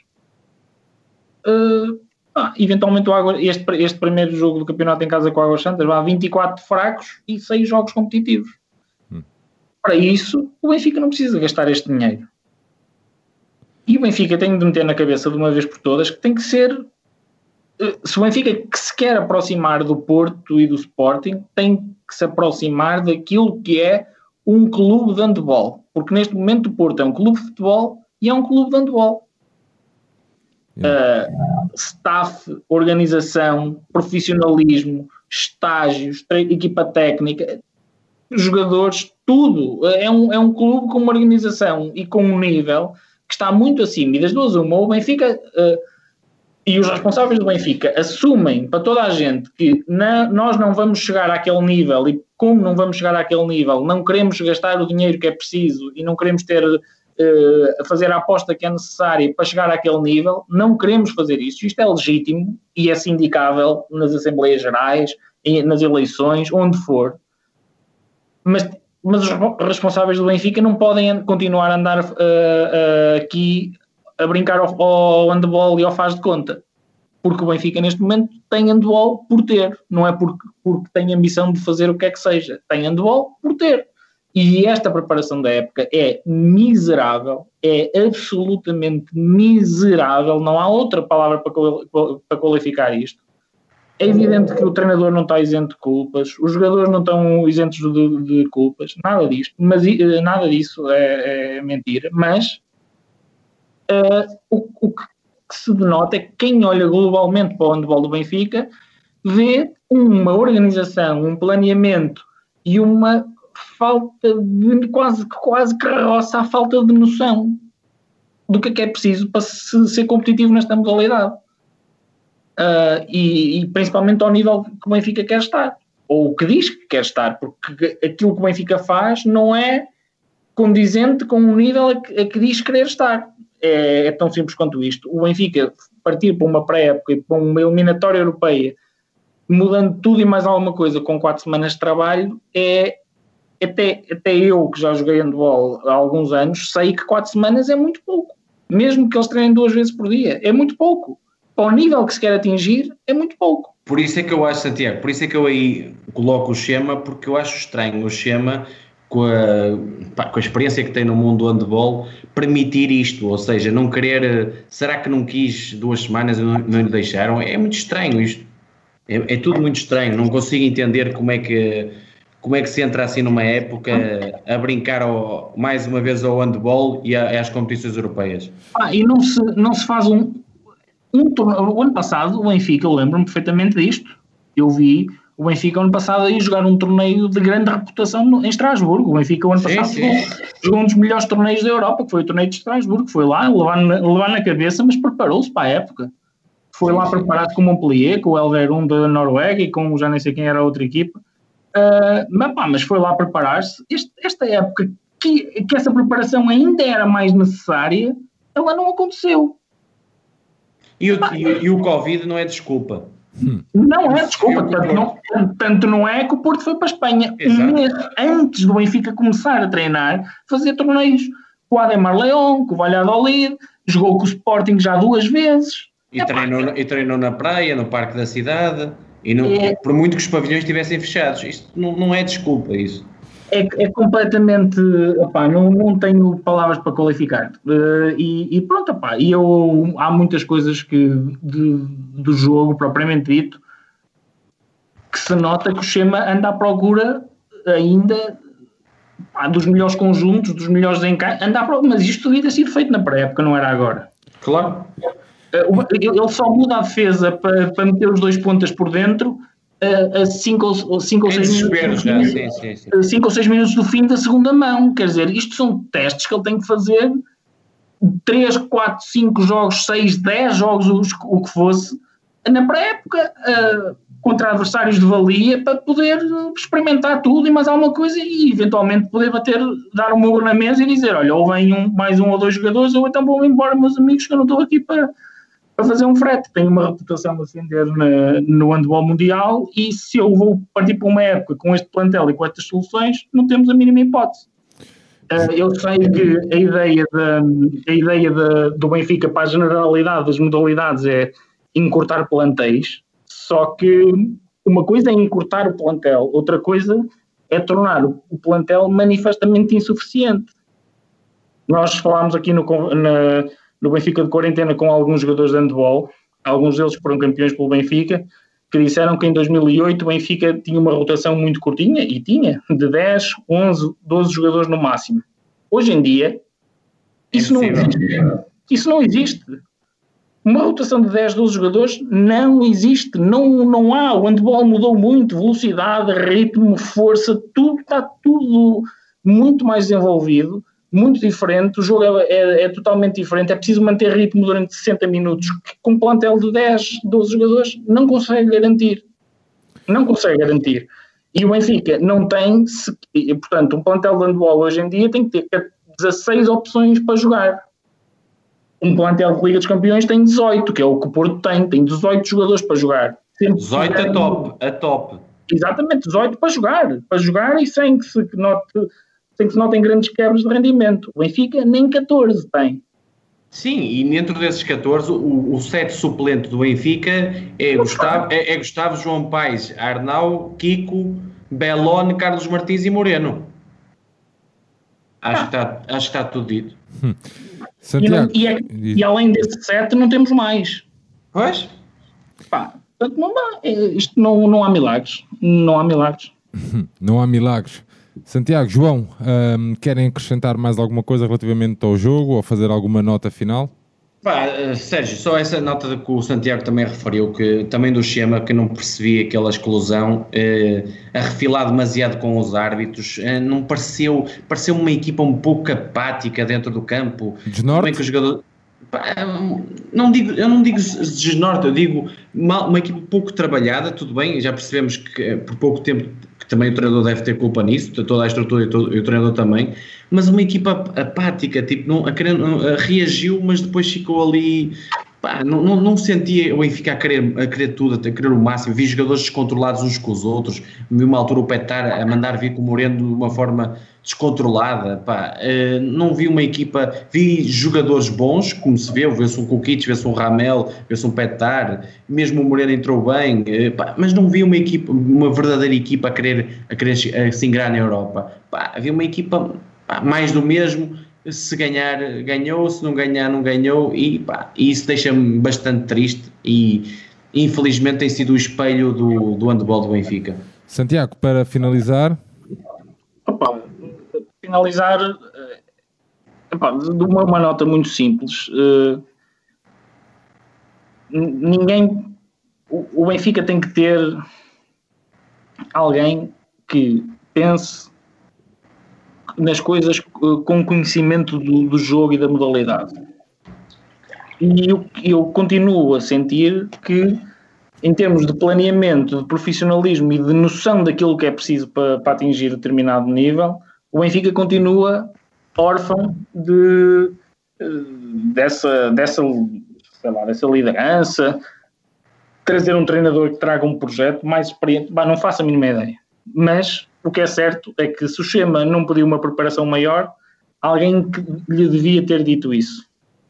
Eventualmente este primeiro jogo do campeonato em casa com a Águas Santas vai a 24 fracos e 6 jogos competitivos. Para isso, o Benfica não precisa gastar este dinheiro. E o Benfica tem de meter na cabeça de uma vez por todas que tem que ser... Se o Benfica que se quer aproximar do Porto e do Sporting, tem que se aproximar daquilo que é um clube de handball. Porque neste momento o Porto é um clube de futebol e é um clube de handball. Staff, organização, profissionalismo, estágios, equipa técnica, jogadores, tudo. É um clube com uma organização e com um nível que está muito acima. E das duas uma, o Benfica e os responsáveis do Benfica assumem para toda a gente que nós não vamos chegar àquele nível, e como não vamos chegar àquele nível, não queremos gastar o dinheiro que é preciso e não queremos ter a fazer a aposta que é necessária para chegar àquele nível, não queremos fazer isso. Isto é legítimo e é sindicável nas Assembleias Gerais, nas eleições, onde for. Mas os responsáveis do Benfica não podem continuar a andar aqui a brincar ao handball e ao faz de conta. Porque o Benfica neste momento tem handball por ter, não é porque tem ambição de fazer o que é que seja. Tem handball por ter. E esta preparação da época é miserável, é absolutamente miserável, não há outra palavra para qualificar isto. É evidente que o treinador não está isento de culpas, os jogadores não estão isentos de culpas, nada disto, mas nada disso é mentira, mas o que se denota é que quem olha globalmente para o handball do Benfica vê uma organização, um planeamento e uma falta de quase que roça a falta de noção do que é preciso para ser competitivo nesta modalidade. E principalmente ao nível que o Benfica quer estar, ou o que diz que quer estar, porque aquilo que o Benfica faz não é condizente com o nível a que diz querer estar. É tão simples quanto isto. O Benfica partir para uma pré-época e para uma eliminatória europeia, mudando tudo e mais alguma coisa com 4 semanas de trabalho, até eu que já joguei handball há alguns anos, sei que 4 semanas é muito pouco. Mesmo que eles treinem 2 vezes por dia, é muito pouco. Para o nível que se quer atingir, é muito pouco. Por isso é que eu acho, Santiago, por isso é que eu aí coloco o Chema, porque eu acho estranho o Chema, com a experiência que tem no mundo do handball, permitir isto, ou seja, não querer, será que não quis 2 semanas e não lhe deixaram? É muito estranho isto, é tudo muito estranho, não consigo entender como é que se entra assim numa época a brincar mais uma vez ao handball e às competições europeias. E não se faz o ano passado, o Benfica, eu lembro-me perfeitamente disto, eu vi o Benfica ano passado ir jogar um torneio de grande reputação em Estrasburgo. O Benfica o ano passado jogou um dos melhores torneios da Europa, que foi o torneio de Estrasburgo, foi lá levar na cabeça, mas preparou-se para a época. Foi lá preparado com o Montpellier, com o Elverum da Noruega e com já nem sei quem era a outra equipa. Mas foi lá preparar-se. Esta época, que essa preparação ainda era mais necessária, ela não aconteceu. E o Covid não é desculpa. Não é desculpa, tanto não é que o Porto foi para a Espanha. Um mês antes do Benfica começar a treinar, fazer torneios com o Ademar León, com o Valladolid, jogou com o Sporting já 2 vezes. E treinou na praia, no Parque da Cidade, por muito que os pavilhões estivessem fechados. Isto não é desculpa, isso. É completamente... não tenho palavras para qualificar. E pronto, há muitas coisas do jogo, propriamente dito, que se nota que o Chema anda à procura ainda dos melhores conjuntos, dos melhores encaixes, mas isto devia ter sido feito na pré-época, não era agora. Claro. Ele só muda a defesa para meter os 2 pontas por dentro a 5 ou 6 minutos. 5 ou 6 minutos do fim da segunda mão. Quer dizer, isto são testes que ele tem que fazer 3, 4, 5 jogos, 6, 10 jogos, o que fosse, na pré-época, contra adversários de valia, para poder experimentar tudo e mais alguma coisa e eventualmente poder dar um murro na mesa e dizer, olha, ou vem mais 1 ou 2 jogadores, ou então vou embora, meus amigos, que eu não estou aqui para fazer um frete. Tenho uma reputação a defender no handball mundial e se eu vou partir para uma época com este plantel e com estas soluções, não temos a mínima hipótese. Eu sei que a ideia do Benfica para a generalidade das modalidades é encurtar plantéis, só que uma coisa é encurtar o plantel, outra coisa é tornar o plantel manifestamente insuficiente. Nós falámos aqui no Benfica de quarentena com alguns jogadores de handball, alguns deles foram campeões pelo Benfica, que disseram que em 2008 o Benfica tinha uma rotação muito curtinha, e tinha, de 10, 11, 12 jogadores no máximo. Hoje em dia, isso não existe. Uma rotação de 10, 12 jogadores não existe, não há. O handball mudou muito, velocidade, ritmo, força, está tudo muito mais desenvolvido, muito diferente. O jogo é totalmente diferente, é preciso manter ritmo durante 60 minutos, que com um plantel de 10, 12 jogadores não consegue garantir. Não consegue garantir. E o Benfica não tem, portanto, um plantel de handball hoje em dia tem que ter 16 opções para jogar. Um plantel de Liga dos Campeões tem 18, que é o que o Porto tem 18 jogadores para jogar. 18 a top. Exatamente, 18 para jogar e sem que se notem grandes quebras de rendimento. O Benfica nem 14 tem. Sim, e dentro desses 14, o 7 suplente do Benfica é Gustavo, João Paes, Arnau, Kiko, Belone, Carlos Martins e Moreno. Acho que está tudo dito. Santiago. E além desse 7 não temos mais. Pois? Portanto, isto não há milagres. Não há milagres. Não há milagres. Santiago, João, querem acrescentar mais alguma coisa relativamente ao jogo ou fazer alguma nota final? Sérgio, só essa nota que o Santiago também referiu, que também do Chema, que não percebi aquela exclusão, a refilar demasiado com os árbitros, não pareceu uma equipa um pouco apática dentro do campo. Desnorte? Que o jogador, eu não digo desnorte, eu digo uma equipa pouco trabalhada, tudo bem, já percebemos que por pouco tempo que também o treinador deve ter culpa nisso, toda a estrutura e o treinador também, mas uma equipa apática, tipo, reagiu, mas depois ficou ali, não sentia o Benfica a querer tudo, a querer o máximo. Vi jogadores descontrolados uns com os outros, vi uma altura o Petar a mandar vir com o Moreno de uma forma descontrolada, não vi uma equipa, vi jogadores bons, como se vê-se um Kukic, vê-se um Ramel, vê-se um Petar, mesmo o Moreno entrou bem, mas não vi uma verdadeira equipa a querer se ingrar na Europa. Havia uma equipa mais do mesmo, se ganhar ganhou, se não ganhar não ganhou, e isso deixa-me bastante triste e infelizmente tem sido o espelho do handball do Benfica. Santiago, para finalizar... Finalizar de uma nota muito simples. O Benfica tem que ter alguém que pense nas coisas com conhecimento do jogo e da modalidade. E eu continuo a sentir que, em termos de planeamento, de profissionalismo e de noção daquilo que é preciso para atingir determinado nível, o Benfica continua órfão dessa liderança, trazer um treinador que traga um projeto mais experiente. Não faço a mínima ideia. Mas o que é certo é que se o Chema não pediu uma preparação maior, alguém que lhe devia ter dito isso.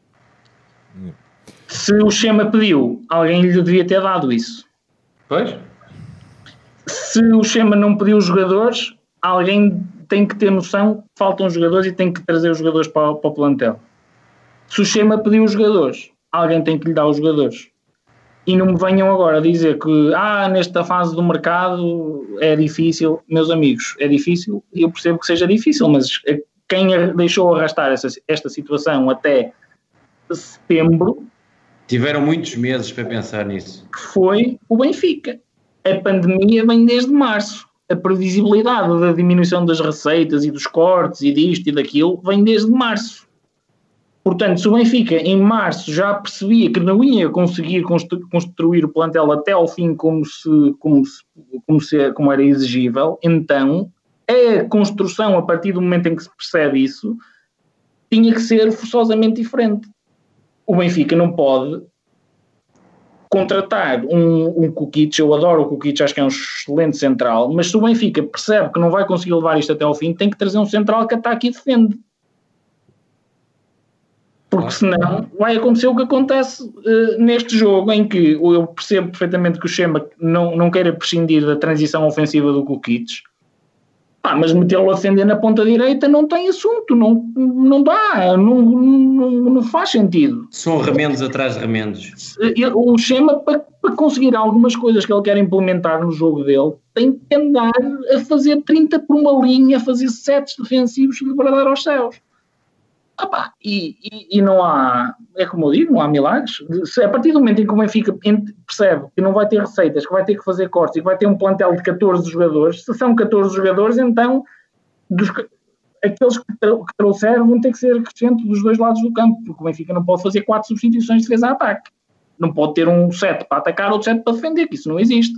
Se o Chema pediu, alguém lhe devia ter dado isso. Pois? Se o Chema não pediu os jogadores, alguém tem que ter noção que faltam jogadores e tem que trazer os jogadores para o plantel. Se o Chema pediu os jogadores, alguém tem que lhe dar os jogadores. E não me venham agora dizer que nesta fase do mercado é difícil. Meus amigos, é difícil, e eu percebo que seja difícil, mas quem deixou arrastar esta situação até setembro... Tiveram muitos meses para pensar nisso. Foi o Benfica. A pandemia vem desde março. A previsibilidade da diminuição das receitas e dos cortes e disto e daquilo vem desde março. Portanto, se o Benfica em março já percebia que não ia conseguir construir o plantel até ao fim como era exigível, então a construção, a partir do momento em que se percebe isso, tinha que ser forçosamente diferente. O Benfica não pode contratar um Kukic. Eu adoro o Kukic, acho que é um excelente central, mas se o Benfica percebe que não vai conseguir levar isto até ao fim, tem que trazer um central que ataque e defende. Porque senão vai acontecer o que acontece neste jogo, em que eu percebo perfeitamente que o Chema não queira prescindir da transição ofensiva do Kukic, mas metê-lo a defender na ponta direita não tem assunto, não dá, não faz sentido. São remendos atrás de remendos. O Chema, para conseguir algumas coisas que ele quer implementar no jogo dele, tem que andar a fazer 30 por uma linha, a fazer sets defensivos de bradar aos céus. E não há, é como eu digo, não há milagres. A partir do momento em que o Benfica percebe que não vai ter receitas, que vai ter que fazer cortes e que vai ter um plantel de 14 jogadores, se são 14 jogadores, então aqueles que trouxeram vão ter que ser acrescentes dos dois lados do campo, porque o Benfica não pode fazer 4 substituições de defesa-ataque. Não pode ter um 7 para atacar, outro 7 para defender, que isso não existe.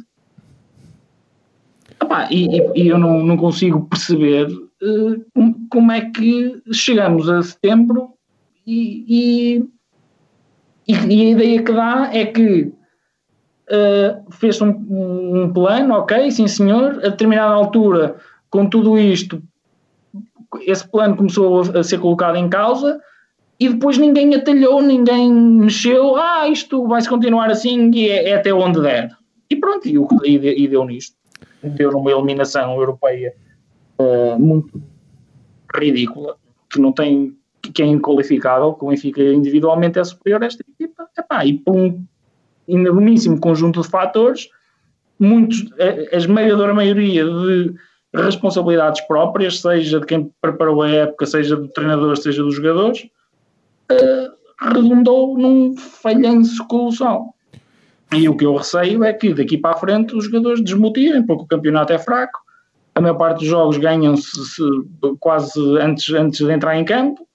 E eu não consigo perceber como é que chegamos a setembro e a ideia que dá é que fez um plano, ok, sim senhor, a determinada altura, com tudo isto, esse plano começou a ser colocado em causa e depois ninguém atalhou, ninguém mexeu, isto vai-se continuar assim e é até onde der. E pronto, e deu nisto. Deu numa eliminação europeia muito ridícula, que é inqualificável, que o Benfica individualmente é superior a esta equipa, e por um enormíssimo conjunto de fatores, a esmagadora maioria de responsabilidades próprias, seja de quem preparou a época, seja do treinador, seja dos jogadores, redundou num falhanço colossal. E o que eu receio é que daqui para a frente os jogadores desmotivem, porque o campeonato é fraco, a maior parte dos jogos ganham-se quase antes de entrar em campo,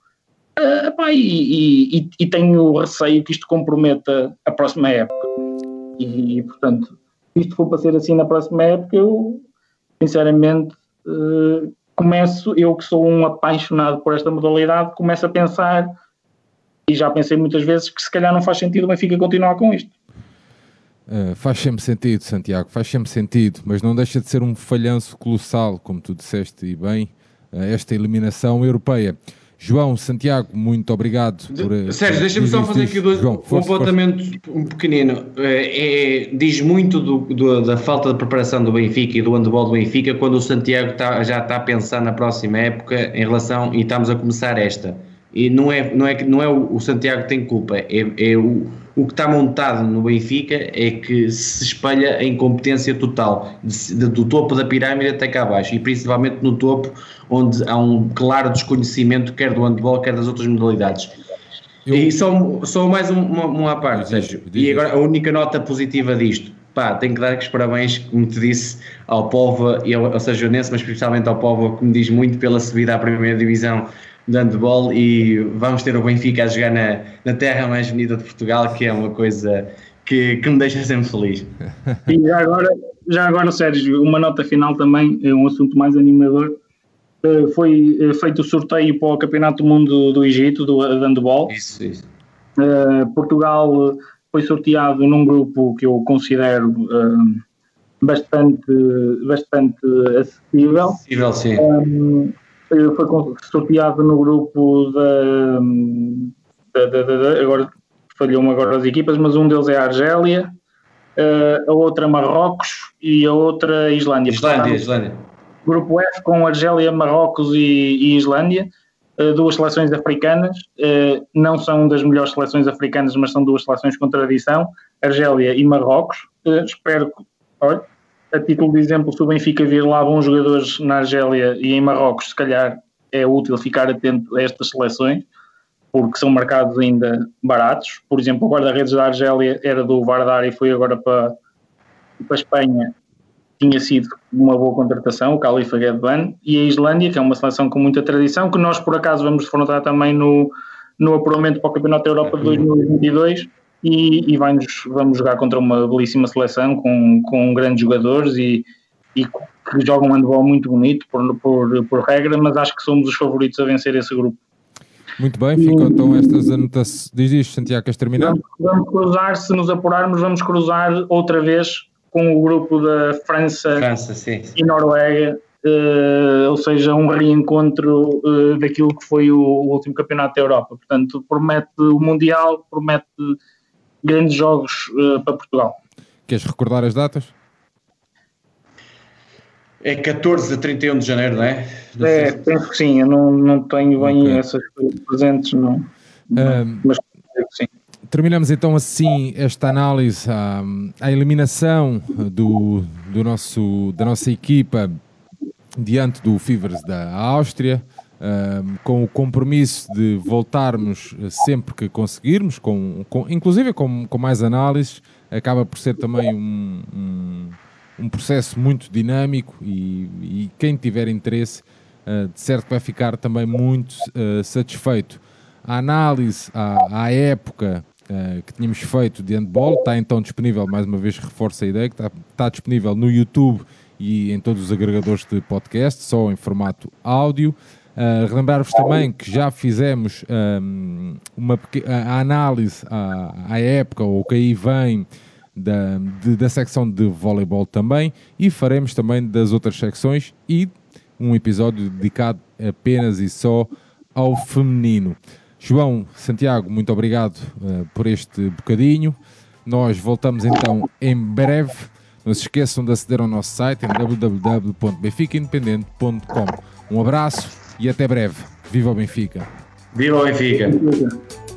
e tenho receio que isto comprometa a próxima época. E, portanto, se isto for para ser assim na próxima época, eu, sinceramente, eu que sou um apaixonado por esta modalidade, começo a pensar, e já pensei muitas vezes, que se calhar não faz sentido o Benfica continuar com isto. Faz sempre sentido, Santiago, faz sempre sentido, mas não deixa de ser um falhanço colossal, como tu disseste e bem, esta eliminação europeia. João, Santiago, muito obrigado. Sérgio, deixa-me só fazer aqui um apontamento pequenino. Diz muito da falta de preparação do Benfica e do handball do Benfica quando o Santiago já está a pensar na próxima época em relação, e estamos a começar esta. E não é o Santiago que tem culpa, o que está montado no Benfica é que se espalha a incompetência total, do topo da pirâmide até cá abaixo, e principalmente no topo, onde há um claro desconhecimento quer do handball, quer das outras modalidades. E só mais uma parte, Sérgio, e agora a única nota positiva disto, tenho que dar aqui os parabéns, como te disse, ao Póvoa e ao Sajonense, mas principalmente ao Póvoa, que me diz muito pela subida à primeira divisão de handball, e vamos ter o Benfica a jogar na terra mais bonita de Portugal, que é uma coisa que me deixa sempre feliz. E já agora, Sérgio, uma nota final também, é um assunto mais animador. Foi feito o sorteio para o Campeonato do Mundo do Egito, do handball. Isso. Portugal foi sorteado num grupo que eu considero bastante acessível. Acessível, sim. Foi sorteado no grupo agora falhou-me agora as equipas, mas um deles é a Argélia, a outra Marrocos e a outra Islândia. Islândia. Grupo F com Argélia, Marrocos e Islândia, duas seleções africanas, não são das melhores seleções africanas, mas são duas seleções com tradição, Argélia e Marrocos. Espero que, a título de exemplo, se o Benfica vir lá bons jogadores na Argélia e em Marrocos, se calhar é útil ficar atento a estas seleções, porque são mercados ainda baratos. Por exemplo, o guarda-redes da Argélia era do Vardar e foi agora para a Espanha, tinha sido uma boa contratação, o Khalifa Ghedban. E a Islândia, que é uma seleção com muita tradição, que nós por acaso vamos defrontar também no apuramento para o Campeonato da Europa de 2022, e vamos jogar contra uma belíssima seleção com grandes jogadores e que jogam um handball muito bonito por regra, mas acho que somos os favoritos a vencer esse grupo. Muito bem, ficam então estas anotações. Diz Santiago, queres terminar? Vamos cruzar, se nos apurarmos, vamos cruzar outra vez com o grupo da França sim. E Noruega, ou seja, um reencontro daquilo que foi o último campeonato da Europa. Portanto, promete o Mundial, promete grandes jogos para Portugal. Queres recordar as datas? É 14 a 31 de janeiro, não é? Penso que sim, eu não tenho bem essas coisas presentes, não. Mas penso que sim. Terminamos então assim esta análise à eliminação da nossa equipa diante do Fivers da Áustria. com o compromisso de voltarmos sempre que conseguirmos, inclusive com mais análises. Acaba por ser também um processo muito dinâmico e quem tiver interesse, de certo vai ficar também muito satisfeito. A análise à época que tínhamos feito de handball está então disponível, mais uma vez reforço a ideia, que está disponível no YouTube e em todos os agregadores de podcast, só em áudio. Relembrar-vos também que já fizemos a análise à época, ou que aí vem da secção de voleibol também, e faremos também das outras secções e um episódio dedicado apenas e só ao feminino. João, Santiago, muito obrigado por este bocadinho. Nós voltamos então em breve. Não se esqueçam de aceder ao nosso site em www.benficaindependente.com. Um abraço e até breve. Viva o Benfica! Viva o Benfica!